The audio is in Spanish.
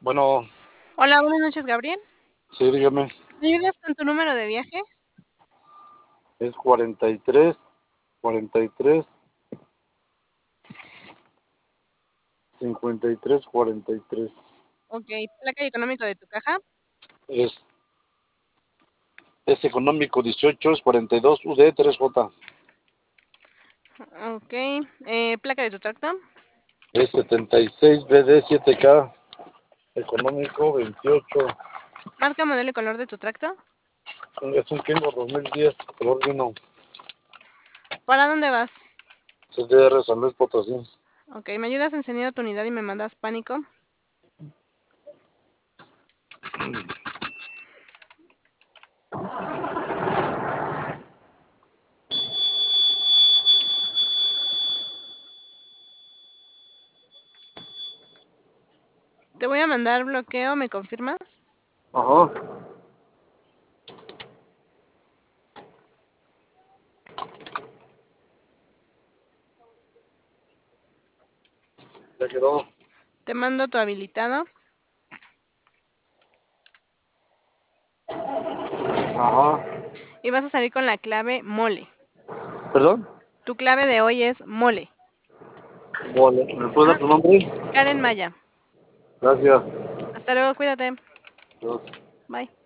Bueno, Hola, buenas noches, Gabriel. sí, dígame. ¿Me ayudas con tu número de viaje? Es 43, 53, 43. Ok, placa y económico de tu caja. Es, es económico 18, es 42, UD 3J. Ok, placa de tu tracto. Es 76, BD 7K. Económico 28. Marca, modelo y color de tu tracto. Es un Kengo 2010, color vino. ¿Para dónde vas? CDR San Luis Potosí. Ok, ¿me ayudas encendiendo tu unidad y me mandas pánico? Te voy a mandar bloqueo, ¿me confirmas? Ajá. Ya quedó. Te mando tu habilitado Ajá. y vas a salir con la clave mole. ¿Perdón? Tu clave de hoy es mole. Vale. ¿Me puede Ajá, dar tu nombre? Karen Maya. Gracias. Hasta luego, cuídate. Adiós. Bye.